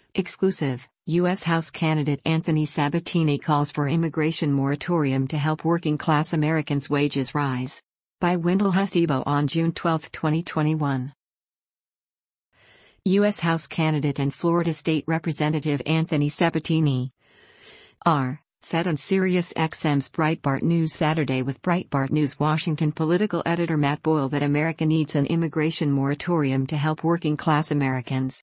Exclusive, U.S. House candidate Anthony Sabatini calls for immigration moratorium to help working-class Americans' wages rise. By Wendell Hasebo on June 12, 2021. U.S. House candidate and Florida State Representative Anthony Sabatini said on SiriusXM's Breitbart News Saturday with Breitbart News Washington political editor Matt Boyle that America needs an immigration moratorium to help working-class Americans.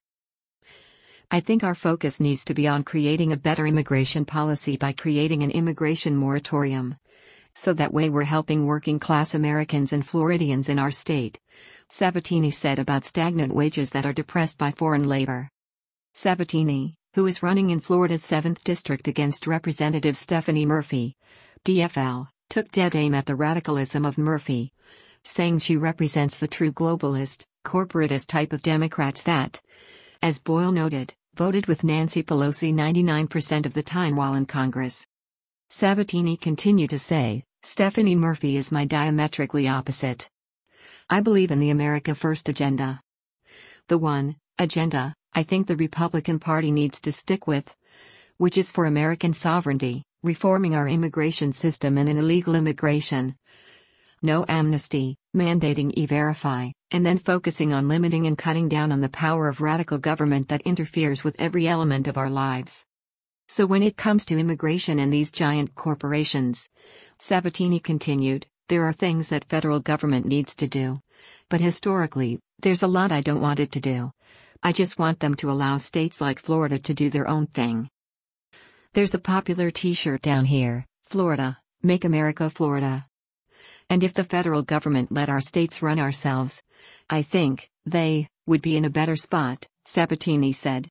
I think our focus needs to be on creating a better immigration policy by creating an immigration moratorium. So that way we're helping working-class Americans and Floridians in our state, Sabatini said about stagnant wages that are depressed by foreign labor. Sabatini, who is running in Florida's 7th District against Representative Stephanie Murphy, DFL, took dead aim at the radicalism of Murphy, saying she represents the true globalist, corporatist type of Democrats that, as Boyle noted, voted with Nancy Pelosi 99% of the time while in Congress. Sabatini continued to say, Stephanie Murphy is my diametrically opposite. I believe in the America First agenda. The one agenda I think the Republican Party needs to stick with, which is for American sovereignty, reforming our immigration system and an illegal immigration. No amnesty, mandating E-Verify, and then focusing on limiting and cutting down on the power of radical government that interferes with every element of our lives. So when it comes to immigration and these giant corporations, Sabatini continued, there are things that federal government needs to do. But historically, there's a lot I don't want it to do. I just want them to allow states like Florida to do their own thing. There's a popular t-shirt down here, Florida, Make America Florida. And if the federal government let our states run ourselves, I think they would be in a better spot, Sabatini said.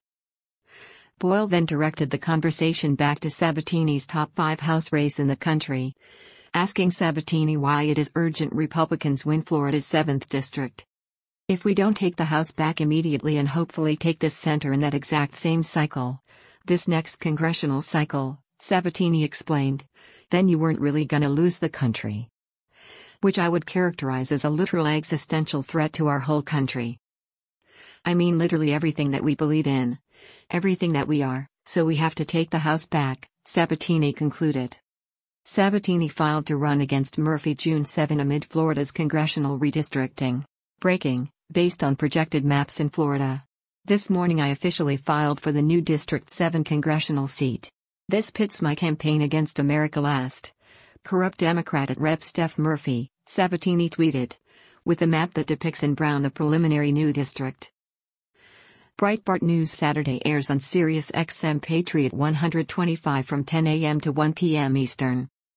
Boyle then directed the conversation back to Sabatini's top 5 House race in the country, asking Sabatini why it is urgent Republicans win Florida's 7th District. If we don't take the House back immediately and hopefully take this center in that exact same cycle, this next congressional cycle, Sabatini explained, then you weren't really gonna lose the country. Which I would characterize as a literal existential threat to our whole country. I mean literally everything that we believe in. Everything that we are, so we have to take the House back, Sabatini concluded. Sabatini filed to run against Murphy June 7 amid Florida's congressional redistricting. Breaking, based on projected maps in Florida. This morning I officially filed for the new District 7 congressional seat. This pits my campaign against America Last. Corrupt Democrat at Rep. Steph Murphy, Sabatini tweeted, with a map that depicts in brown the preliminary new district. Breitbart News Saturday airs on SiriusXM Patriot 125 from 10 a.m. to 1 p.m. Eastern.